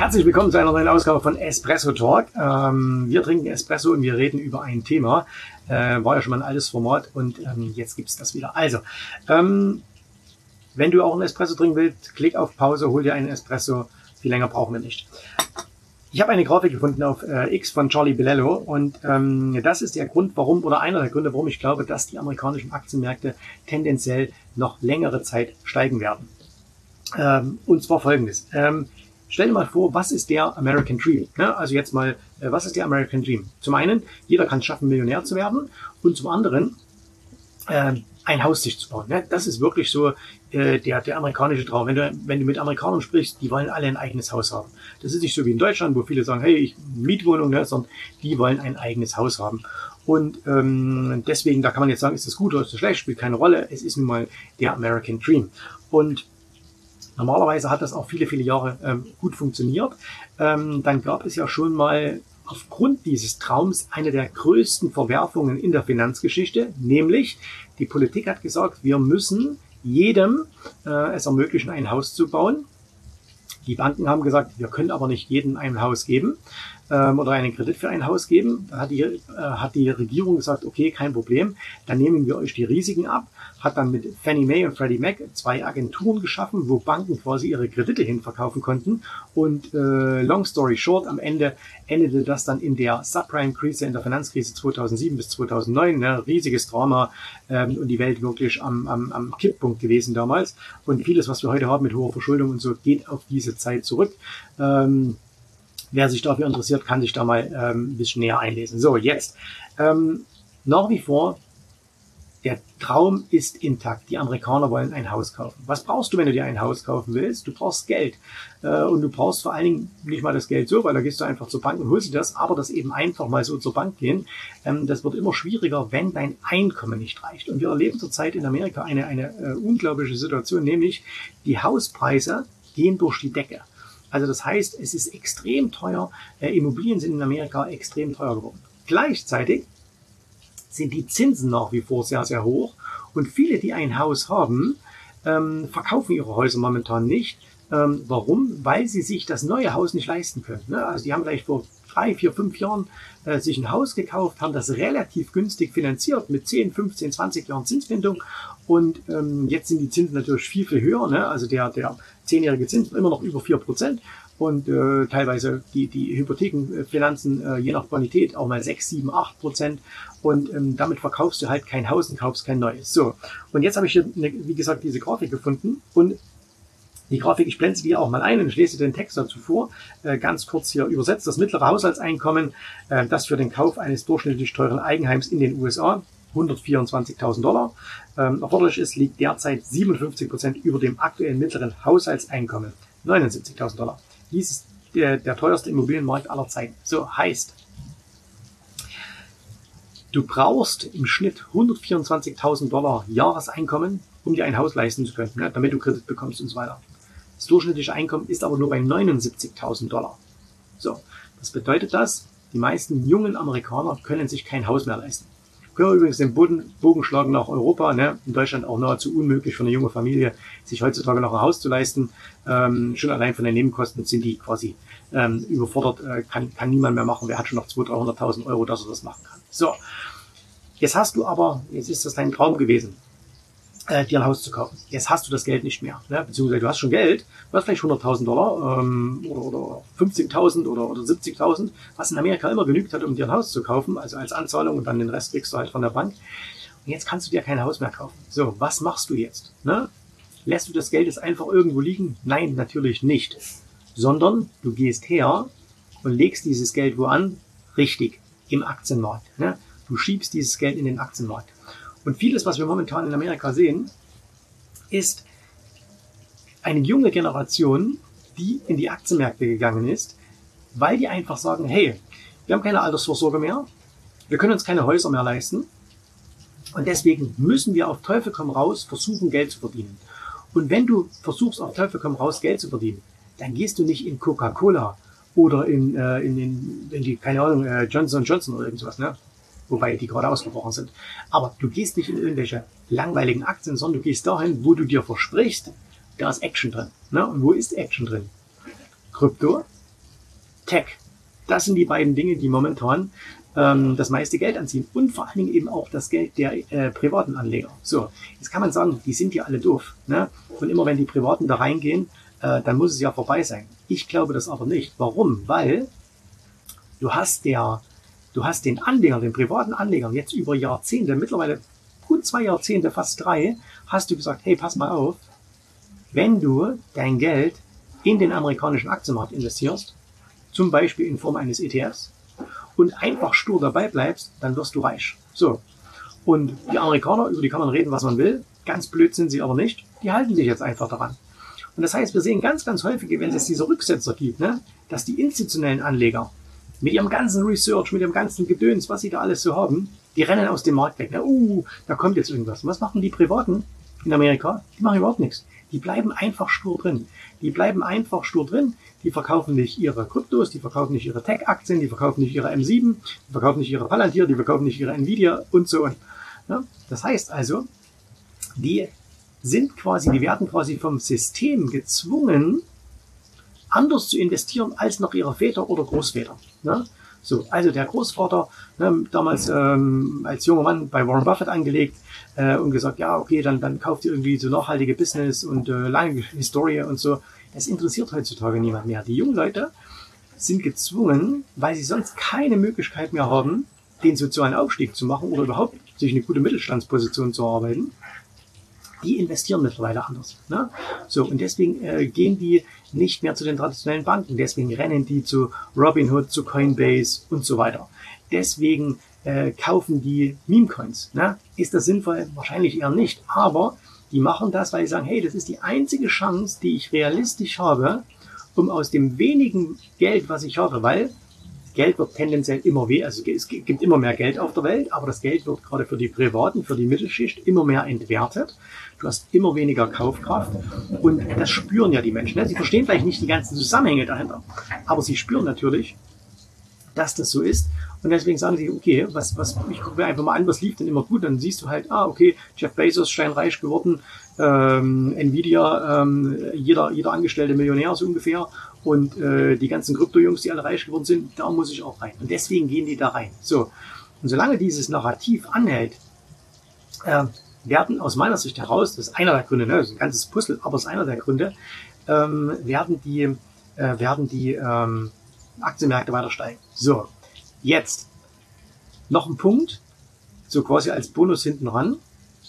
Herzlich willkommen zu einer neuen Ausgabe von Espresso Talk. Wir trinken Espresso und wir reden über ein Thema. War ja schon mal ein altes Format und jetzt gibt's das wieder. Also, wenn du auch einen Espresso trinken willst, klick auf Pause, hol dir einen Espresso. Viel länger brauchen wir nicht. Ich habe eine Grafik gefunden auf X von Charlie Bilello und das ist der Grund, warum, oder einer der Gründe, warum ich glaube, dass die amerikanischen Aktienmärkte tendenziell noch längere Zeit steigen werden. Und zwar folgendes. Stell dir mal vor, was ist der American Dream? Also jetzt mal, was ist der American Dream? Zum einen, jeder kann es schaffen, Millionär zu werden. Und zum anderen, ein Haus sich zu bauen. Das ist wirklich so der amerikanische Traum. Wenn du mit Amerikanern sprichst, die wollen alle ein eigenes Haus haben. Das ist nicht so wie in Deutschland, wo viele sagen, hey, ich Mietwohnung, sondern die wollen ein eigenes Haus haben. Und deswegen, da kann man jetzt sagen, ist das gut oder ist das schlecht, spielt keine Rolle. Es ist nun mal der American Dream. Und normalerweise hat das auch viele, viele Jahre gut funktioniert. Dann gab es ja schon mal aufgrund dieses Traums eine der größten Verwerfungen in der Finanzgeschichte, nämlich die Politik hat gesagt, wir müssen jedem es ermöglichen, ein Haus zu bauen. Die Banken haben gesagt, wir können aber nicht jedem ein Haus geben oder einen Kredit für ein Haus geben. Da hat die Regierung gesagt, okay, kein Problem, dann nehmen wir euch die Risiken ab. Hat dann mit Fannie Mae und Freddie Mac 2 Agenturen geschaffen, wo Banken quasi ihre Kredite hinverkaufen konnten. Und long story short, am Ende endete das dann in der Subprime-Krise, in der Finanzkrise 2007 bis 2009. Riesiges Drama und die Welt wirklich am Kipppunkt gewesen damals. Und vieles, was wir heute haben mit hoher Verschuldung und so, geht auf diese Zeit zurück. Wer sich dafür interessiert, kann sich da mal ein bisschen näher einlesen. So, jetzt. Nach wie vor, der Traum ist intakt. Die Amerikaner wollen ein Haus kaufen. Was brauchst du, wenn du dir ein Haus kaufen willst? Du brauchst Geld. Und du brauchst vor allen Dingen nicht mal das Geld so, weil da gehst du einfach zur Bank und holst dir das, aber das eben einfach mal so zur Bank gehen. Das wird immer schwieriger, wenn dein Einkommen nicht reicht. Und wir erleben zurzeit in Amerika eine unglaubliche Situation, nämlich die Hauspreise gehen durch die Decke. Also das heißt, es ist extrem teuer. Immobilien sind in Amerika extrem teuer geworden. Gleichzeitig sind die Zinsen nach wie vor sehr, sehr hoch. Und viele, die ein Haus haben, verkaufen ihre Häuser momentan nicht. Warum? Weil sie sich das neue Haus nicht leisten können. Also die haben vielleicht vor 3, 4, 5 Jahren sich ein Haus gekauft, haben das relativ günstig finanziert mit 10, 15, 20 Jahren Zinsbindung. Und jetzt sind die Zinsen natürlich viel, viel höher. Also der 10-jährige Zins immer noch über 4%. Und teilweise die Hypothekenfinanzen, je nach Bonität, auch mal 6, 7, 8%. Und damit verkaufst du halt kein Haus und kaufst kein neues. So, und jetzt habe ich hier, wie gesagt, diese Grafik gefunden. Und die Grafik, ich blende sie dir auch mal ein und ich lese den Text dazu vor. Ganz kurz hier übersetzt. Das mittlere Haushaltseinkommen, das für den Kauf eines durchschnittlich teuren Eigenheims in den USA, $124.000 erforderlich ist, liegt derzeit 57% über dem aktuellen mittleren Haushaltseinkommen, $79.000. Dies ist der teuerste Immobilienmarkt aller Zeiten. So heißt, du brauchst im Schnitt $124.000 Jahreseinkommen, um dir ein Haus leisten zu können, damit du Kredit bekommst und so weiter. Das durchschnittliche Einkommen ist aber nur bei $79.000. So, was bedeutet das? Die meisten jungen Amerikaner können sich kein Haus mehr leisten. Können wir übrigens den Bogen schlagen nach Europa. In Deutschland auch nahezu unmöglich für eine junge Familie, sich heutzutage noch ein Haus zu leisten. Schon allein von den Nebenkosten sind die quasi überfordert. Kann niemand mehr machen. Wer hat schon noch 200.000, 300.000 Euro, dass er das machen kann? So, jetzt ist das dein Traum gewesen, dir ein Haus zu kaufen. Jetzt hast du das Geld nicht mehr. Beziehungsweise du hast schon Geld, du hast vielleicht $100.000 oder 50.000 oder 70.000, was in Amerika immer genügt hat, um dir ein Haus zu kaufen, also als Anzahlung, und dann den Rest kriegst du halt von der Bank. Und jetzt kannst du dir kein Haus mehr kaufen. So, was machst du jetzt? Lässt du das Geld jetzt einfach irgendwo liegen? Nein, natürlich nicht. Sondern du gehst her und legst dieses Geld wo an? Richtig, im Aktienmarkt. Du schiebst dieses Geld in den Aktienmarkt. Und vieles, was wir momentan in Amerika sehen, ist eine junge Generation, die in die Aktienmärkte gegangen ist, weil die einfach sagen, hey, wir haben keine Altersvorsorge mehr, wir können uns keine Häuser mehr leisten und deswegen müssen wir auf Teufel komm raus versuchen, Geld zu verdienen. Und wenn du versuchst, auf Teufel komm raus Geld zu verdienen, dann gehst du nicht in Coca-Cola oder in die, keine Ahnung, Johnson & Johnson oder irgendwas, wobei die gerade ausgebrochen sind. Aber du gehst nicht in irgendwelche langweiligen Aktien, sondern du gehst dahin, wo du dir versprichst, da ist Action drin. Und wo ist Action drin? Krypto, Tech. Das sind die beiden Dinge, die momentan das meiste Geld anziehen und vor allen Dingen eben auch das Geld der privaten Anleger. So, jetzt kann man sagen, die sind ja alle doof. Ne? Und immer wenn die Privaten da reingehen, dann muss es ja vorbei sein. Ich glaube das aber nicht. Warum? Weil du hast den Anlegern, den privaten Anlegern jetzt über Jahrzehnte, mittlerweile gut 2 Jahrzehnte, fast 3, hast du gesagt, hey, pass mal auf, wenn du dein Geld in den amerikanischen Aktienmarkt investierst, zum Beispiel in Form eines ETFs, und einfach stur dabei bleibst, dann wirst du reich. So. Und die Amerikaner, über die kann man reden, was man will. Ganz blöd sind sie aber nicht. Die halten sich jetzt einfach daran. Und das heißt, wir sehen ganz, ganz häufig, wenn es diese Rücksetzer gibt, ne, dass die institutionellen Anleger mit ihrem ganzen Research, mit ihrem ganzen Gedöns, was sie da alles so haben, die rennen aus dem Markt weg. Ne? Da kommt jetzt irgendwas. Und was machen die Privaten in Amerika? Die machen überhaupt nichts. Die bleiben einfach stur drin. Die verkaufen nicht ihre Kryptos, die verkaufen nicht ihre Tech-Aktien, die verkaufen nicht ihre M7, die verkaufen nicht ihre Palantir, die verkaufen nicht ihre Nvidia und so. Ja? Das heißt also, die werden quasi vom System gezwungen, anders zu investieren als noch ihre Väter oder Großväter. Ne? So, also der Großvater, damals als junger Mann bei Warren Buffett angelegt und gesagt, ja, okay, dann kauft ihr irgendwie so nachhaltige Business und lange Historie und so. Das interessiert heutzutage niemand mehr. Die jungen Leute sind gezwungen, weil sie sonst keine Möglichkeit mehr haben, den sozialen Aufstieg zu machen oder überhaupt sich eine gute Mittelstandsposition zu erarbeiten. Die investieren mittlerweile anders. Ne? So, und deswegen gehen die nicht mehr zu den traditionellen Banken. Deswegen rennen die zu Robinhood, zu Coinbase und so weiter. Deswegen kaufen die Meme-Coins. Ne? Ist das sinnvoll? Wahrscheinlich eher nicht. Aber die machen das, weil sie sagen, hey, das ist die einzige Chance, die ich realistisch habe, um aus dem wenigen Geld, was ich habe, weil Geld wird tendenziell immer weniger, also es gibt immer mehr Geld auf der Welt, aber das Geld wird gerade für die Privaten, für die Mittelschicht immer mehr entwertet. Du hast immer weniger Kaufkraft und das spüren ja die Menschen. Ne? Sie verstehen vielleicht nicht die ganzen Zusammenhänge dahinter, aber sie spüren natürlich, dass das so ist. Und deswegen sagen sie, okay, ich gucke mir einfach mal an, was lief denn immer gut. Dann siehst du halt, okay, Jeff Bezos steinreich geworden, Nvidia, jeder angestellte Millionär so ungefähr und die ganzen Krypto-Jungs, die alle reich geworden sind, da muss ich auch rein. Und deswegen gehen die da rein. So. Und solange dieses Narrativ anhält, werden aus meiner Sicht heraus, das ist einer der Gründe, ne, das ist ein ganzes Puzzle, aber das ist einer der Gründe, werden die Aktienmärkte weiter steigen. So, jetzt noch ein Punkt, so quasi als Bonus hinten ran.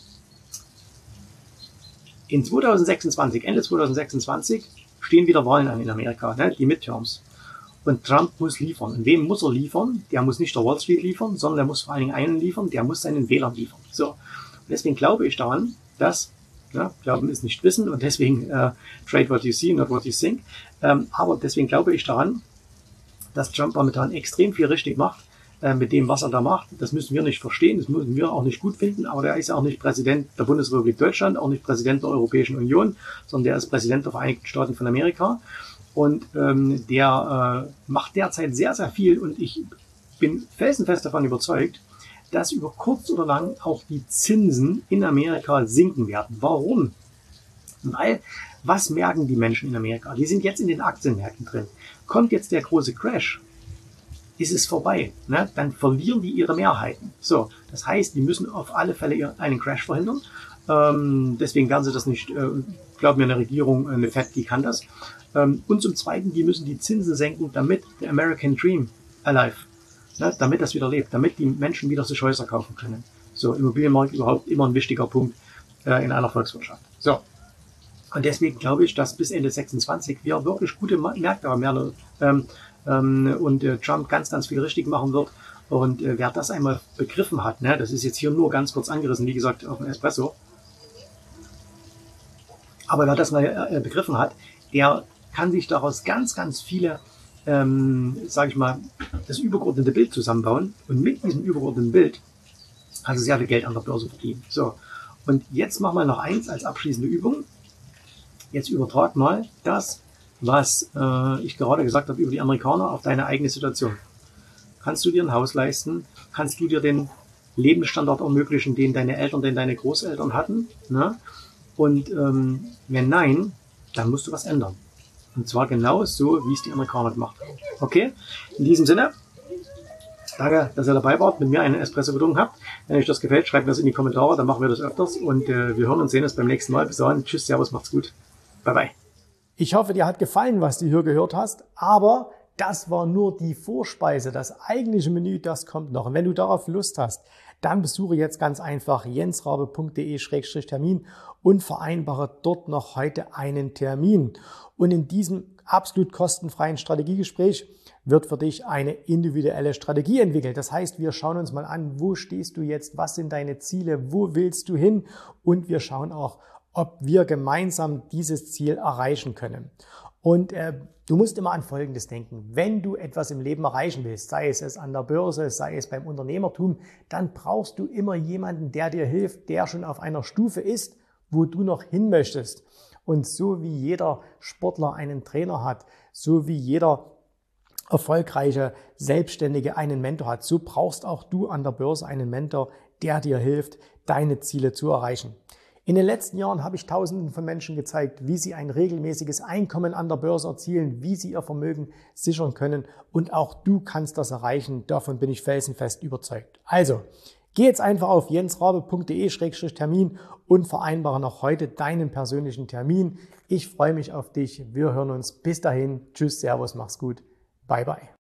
In 2026, Ende 2026, stehen wieder Wahlen an in Amerika, ne, die Midterms. Und Trump muss liefern. Und wem muss er liefern? Der muss nicht der Wall Street liefern, sondern der muss vor allen Dingen einen liefern, der muss seinen Wählern liefern. So. Und deswegen glaube ich daran, dass, Glauben ist nicht Wissen und deswegen trade what you see, not what you think. Aber deswegen glaube ich daran, dass Trump momentan extrem viel richtig macht mit dem, was er da macht. Das müssen wir nicht verstehen, das müssen wir auch nicht gut finden, aber der ist ja auch nicht Präsident der Bundesrepublik Deutschland, auch nicht Präsident der Europäischen Union, sondern der ist Präsident der Vereinigten Staaten von Amerika. Und der macht derzeit sehr, sehr viel und ich bin felsenfest davon überzeugt, dass über kurz oder lang auch die Zinsen in Amerika sinken werden. Warum? Weil, was merken die Menschen in Amerika? Die sind jetzt in den Aktienmärkten drin. Kommt jetzt der große Crash, ist es vorbei. Ne? Dann verlieren die ihre Mehrheiten. So, das heißt, die müssen auf alle Fälle einen Crash verhindern. Deswegen werden sie das nicht, glaub mir, eine Regierung, eine Fed, die kann das. Und zum Zweiten, die müssen die Zinsen senken, damit der American Dream alive, ne? Damit das wieder lebt, damit die Menschen wieder sich Häuser kaufen können. So, Immobilienmarkt überhaupt immer ein wichtiger Punkt in einer Volkswirtschaft. So. Und deswegen glaube ich, dass bis Ende 26 wir wirklich gute Märkte haben werden und Trump ganz, ganz viel richtig machen wird. Und wer das einmal begriffen hat, ne, das ist jetzt hier nur ganz kurz angerissen, wie gesagt, auf dem Espresso. Aber wer das mal begriffen hat, der kann sich daraus ganz, ganz viele, sage ich mal, das übergeordnete Bild zusammenbauen. Und mit diesem übergeordneten Bild kannst du sehr viel Geld an der Börse verdienen. So, und jetzt mach mal noch eins als abschließende Übung. Jetzt übertrag mal das, was ich gerade gesagt habe über die Amerikaner auf deine eigene Situation. Kannst du dir ein Haus leisten? Kannst du dir den Lebensstandard ermöglichen, den deine Eltern, den deine Großeltern hatten? Ne? Und wenn nein, dann musst du was ändern. Und zwar genau so, wie es die Amerikaner gemacht haben. Okay? In diesem Sinne, danke, dass ihr dabei wart, mit mir einen Espresso getrunken habt. Wenn euch das gefällt, schreibt mir das in die Kommentare, dann machen wir das öfters. Und wir hören und sehen uns beim nächsten Mal. Bis dahin, tschüss, servus, macht's gut. Bye, bye. Ich hoffe, dir hat gefallen, was du hier gehört hast, aber das war nur die Vorspeise. Das eigentliche Menü, das kommt noch. Und wenn du darauf Lust hast, dann besuche jetzt ganz einfach jensrabe.de/termin und vereinbare dort noch heute einen Termin. Und in diesem absolut kostenfreien Strategiegespräch wird für dich eine individuelle Strategie entwickelt. Das heißt, wir schauen uns mal an, wo stehst du jetzt, was sind deine Ziele, wo willst du hin, und wir schauen auch, ob wir gemeinsam dieses Ziel erreichen können. Und du musst immer an Folgendes denken: Wenn du etwas im Leben erreichen willst, sei es an der Börse, sei es beim Unternehmertum, dann brauchst du immer jemanden, der dir hilft, der schon auf einer Stufe ist, wo du noch hin möchtest. Und so wie jeder Sportler einen Trainer hat, so wie jeder erfolgreiche Selbstständige einen Mentor hat, so brauchst auch du an der Börse einen Mentor, der dir hilft, deine Ziele zu erreichen. In den letzten Jahren habe ich Tausenden von Menschen gezeigt, wie sie ein regelmäßiges Einkommen an der Börse erzielen, wie sie ihr Vermögen sichern können, und auch du kannst das erreichen. Davon bin ich felsenfest überzeugt. Also, geh jetzt einfach auf jensrabe.de/termin und vereinbare noch heute deinen persönlichen Termin. Ich freue mich auf dich. Wir hören uns. Bis dahin. Tschüss, servus, mach's gut. Bye, bye.